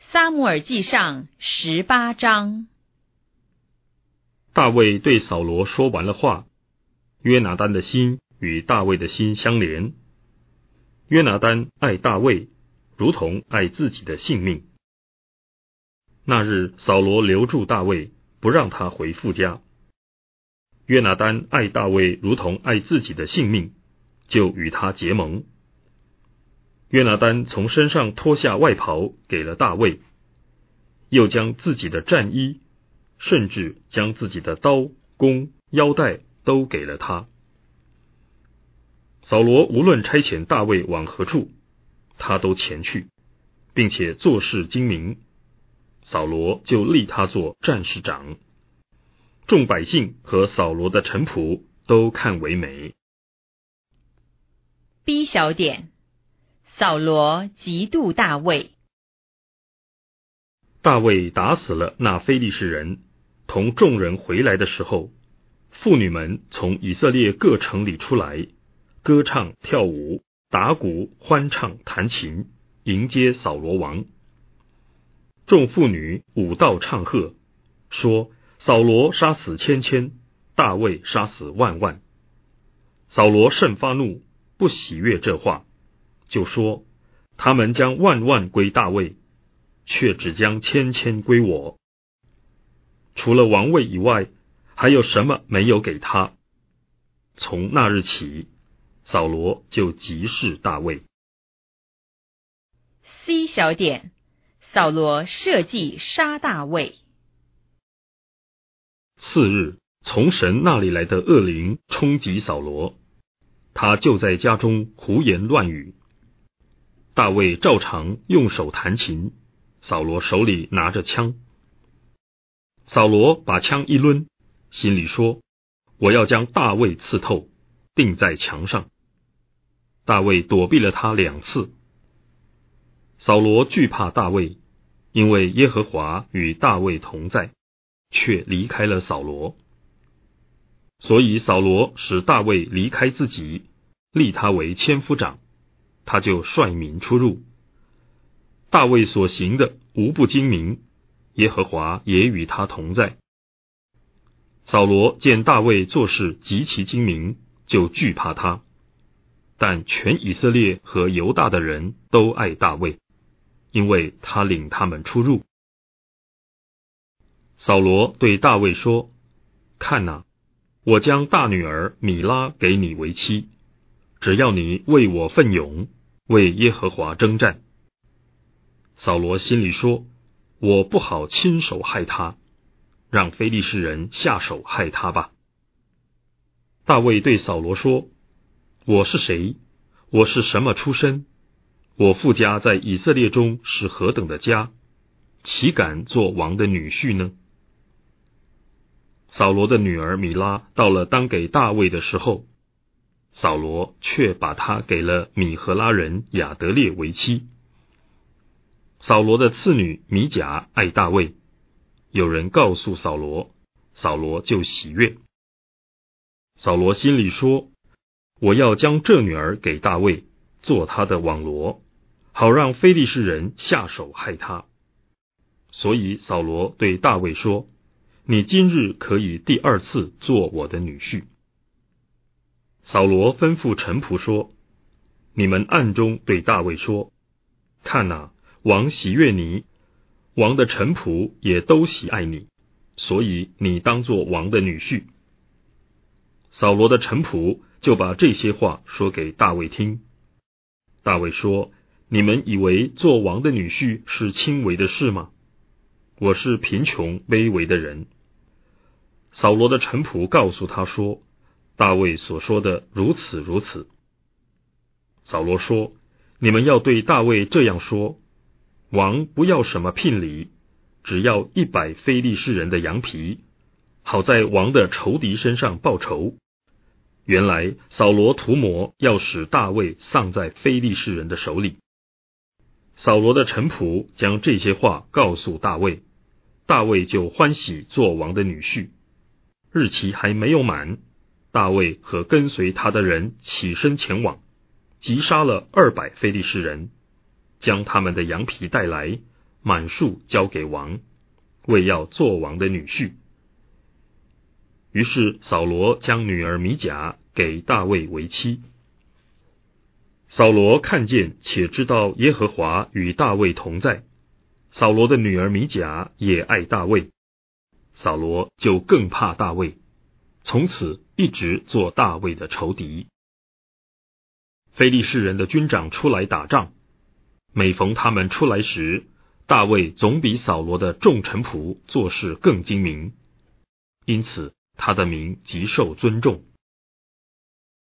撒母耳记上18章。 大卫对扫罗说完了话，约拿单的心与大卫的心相连。约拿单爱大卫，如同爱自己的性命。那日扫罗留住大卫，不让他回父家。约拿单爱大卫如同爱自己的性命，就与他结盟。约拿单从身上脱下外袍给了大卫，又将自己的战衣，甚至将自己的刀、弓、腰带都给了他。扫罗无论差遣大卫往何处，他都前去，并且做事精明。扫罗就立他做战士长，众百姓和扫罗的臣仆都看为美。 B 小点，扫罗嫉妒大卫。 大卫打死了那非利士人，同众人回来的时候，妇女们从以色列各城里出来，歌唱跳舞，打鼓欢唱弹琴，迎接扫罗王。众妇女舞道唱和，说扫罗杀死千千，大卫杀死万万。扫罗甚发怒，不喜悦这话，就说他们将万万归大卫，却只将千千归我。除了王位以外，还有什么没有给他？从那日起，扫罗就极视大卫。 C 小点，扫罗设计杀大卫。 次日，从神那里来的恶灵冲击扫罗，他就在家中胡言乱语。大卫照常用手弹琴，扫罗手里拿着枪。扫罗把枪一抡，心里说：我要将大卫刺透，钉在墙上。大卫躲避了他2次。扫罗惧怕大卫，因为耶和华与大卫同在，却离开了扫罗。所以扫罗使大卫离开自己，立他为千夫长，他就率民出入。大卫所行的无不精明，耶和华也与他同在。扫罗见大卫做事极其精明，就惧怕他。但全以色列和犹大的人都爱大卫，因为他领他们出入。扫罗对大卫说：看哪，我将大女儿米拉给你为妻，只要你为我奋勇，为耶和华征战。扫罗心里说：我不好亲手害他，让非利士人下手害他吧。大卫对扫罗说：我是谁？我是什么出身？我父家在以色列中是何等的家，岂敢做王的女婿呢？扫罗的女儿米拉到了当给大卫的时候，扫罗却把她给了米和拉人亚得列为妻。扫罗的次女米甲爱大卫，有人告诉扫罗，扫罗就喜悦。扫罗心里说：我要将这女儿给大卫，做他的网罗，好让非利士人下手害他。所以扫罗对大卫说：你今日可以第2次做我的女婿。扫罗吩咐臣仆说：你们暗中对大卫说，看哪，王喜悦你，王的臣仆也都喜爱你，所以你当作王的女婿。扫罗的臣仆就把这些话说给大卫听。大卫说：你们以为做王的女婿是轻微的事吗？我是贫穷卑微的人。扫罗的臣仆告诉他说：大卫所说的如此如此。扫罗说：你们要对大卫这样说，王不要什么聘礼，只要100非利士人的羊皮，好在王的仇敌身上报仇。原来扫罗图谋要使大卫丧在非利士人的手里。扫罗的臣仆将这些话告诉大卫，大卫就欢喜做王的女婿。日期还没有满，大卫和跟随他的人起身前往，击杀了200非利士人，将他们的羊皮带来， 满数交给王，为要做王的女婿。于是扫罗将女儿米甲给大卫为妻。扫罗看见且知道耶和华与大卫同在，扫罗的女儿米甲也爱大卫，扫罗就更怕大卫，从此一直做大卫的仇敌。非利士人的军长出来打仗，每逢他们出来时，大卫总比扫罗的众臣仆做事更精明，因此他的名极受尊重。